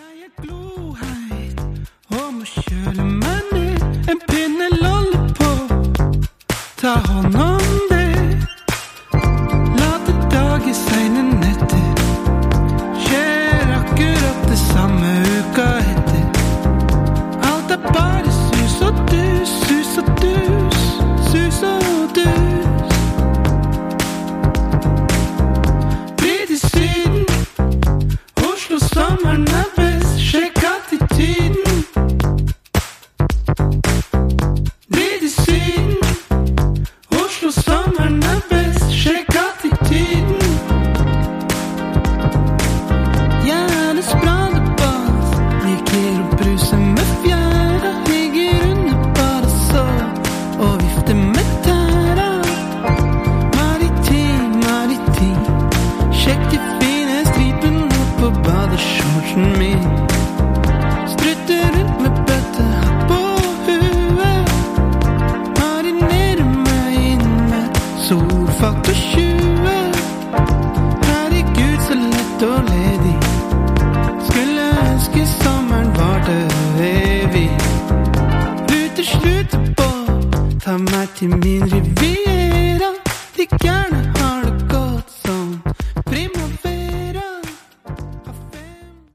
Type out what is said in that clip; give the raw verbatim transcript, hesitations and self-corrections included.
Jeg er gloheit og må kjøle meg ned. En pinne lollipop, ta hånd om det. Late dager seine netter, skjer akkurat det samme uka etter. Alt er bare sus og dus, sus og dus, sus og dus. Bli til Syden, Oslo sommeren er best, sjekk attituden. Bli til Syden, Oslo sommeren er best, sjekk attituden. Jeg er en spradebass, liker å bruse med fjæra, ligger under parasol og vifter med tæra. Maritim, maritim, sjekk de fine stripene på badeshortsen min. Strutter rundt med bøttehatt på huet, marinerer meg inn med solfaktor tjue. Herregud, så lett og ledig, skulle ønske sommeren varte evig. Ruter slutter på, ta meg til min riviera, de gærne